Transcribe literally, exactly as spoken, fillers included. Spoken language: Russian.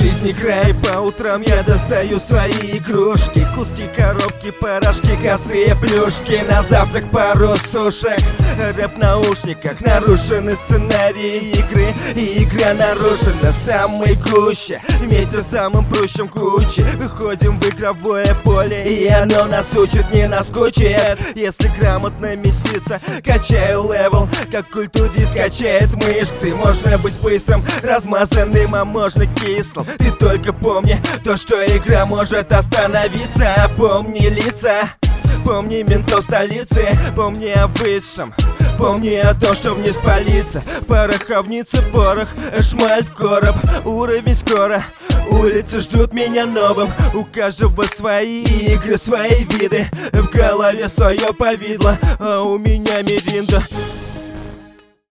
жизни край, по утрам я достаю свои игрушки, куски, коробки, порошки, косые плюшки. На завтрак пару сушек, рэп в наушниках, нарушены сценарии игры, и игра нарушена самой гуще. Вместе с самым прущим кучи выходим в игровое поле, и оно нас учит, не наскучит. Если грамотно меситься, качаю левел, как культурист качает мышцы. Можно быть быстрым, размазанным, а можно кислым. Ты только помни то, что игра может остановиться. Помни лица, помни ментов столицы, помни о высшем, помни о том, что вниз палится. Пороховница, порох, шмаль в короб. Уровень скоро, улицы ждут меня новым. У каждого свои игры, свои виды, в голове свое повидло, а у меня Миринда.